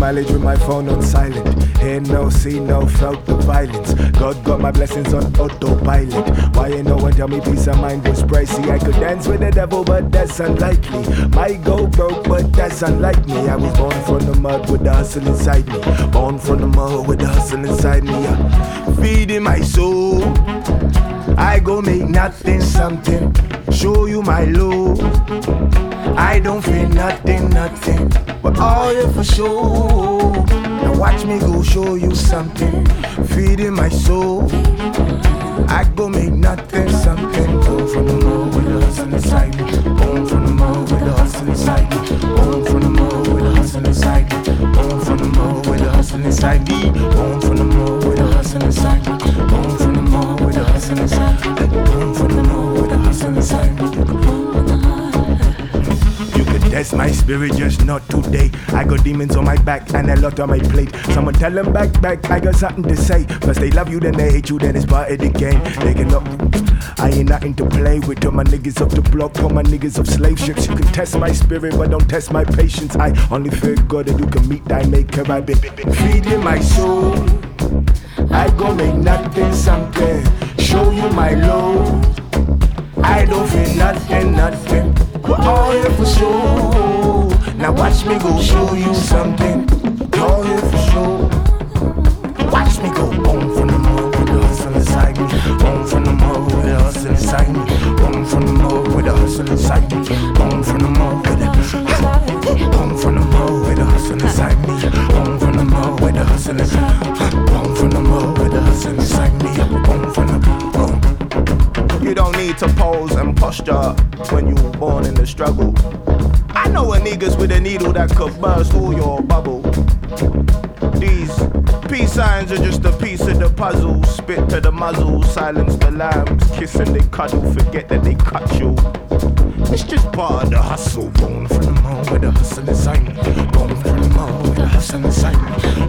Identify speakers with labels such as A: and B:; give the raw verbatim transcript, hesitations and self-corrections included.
A: mileage with my phone on silent. Hear no, see no, felt the violence. God got my blessings on autopilot. Why ain't no one tell me peace of mind was pricey? I could dance with the devil, but that's unlikely. Might go broke, but that's unlike me. I was born from the mud with the hustle inside me. Born from the mud with the hustle inside me. Yeah. Feeding my soul, I go make nothing something. Show you my love, I don't feel nothing, nothing. But all here for sure. Now watch me go show you something. Feeding my soul, I go make nothing something. Born from the mud with the hustle inside me. Born from the mud with the hustle inside me. Born from the mud with the hustle inside me. Born from the mud with the hustle inside me. Born from the mud with the hustle inside me. Born from the mud with the hustle inside me. Born from the mud with the hustle inside me. You could test my spirit, just not today. I got demons on my back and a lot on my plate. Someone tell them back, back, I got something to say. First they love you, then they hate you, then it's part of the game. They can look, I ain't nothing to play with. All my niggas off the block, all my niggas off slave ships. You can test my spirit, but don't test my patience. I only fear God that you can meet thy maker. I've been feeding my soul, I go make nothing something. Show you my love, I don't feel nothing, nothing. We're all here for sure. Now watch me go show you something. All here for sure. Watch me go. Born from the mud with the hustle inside me. Born from the mud with the hustle inside me. Born from the mud with the hustle inside me. Born from the mud with the hustle inside me. Born from the mud with the hustle inside me. Born from the mud with the hustle inside me. Born from the mud with the hustle inside me. Born from the mud. You don't need to pose and posture when you were born in the struggle. I know a niggas with a needle that could burst all your bubble. These peace signs are just a piece of the puzzle. Spit to the muzzle, silence the lambs. Kiss and they cuddle, forget that they cut you. It's just part of the hustle. Born from the mud with the hustle inside me. Born from the mud with the hustle inside me.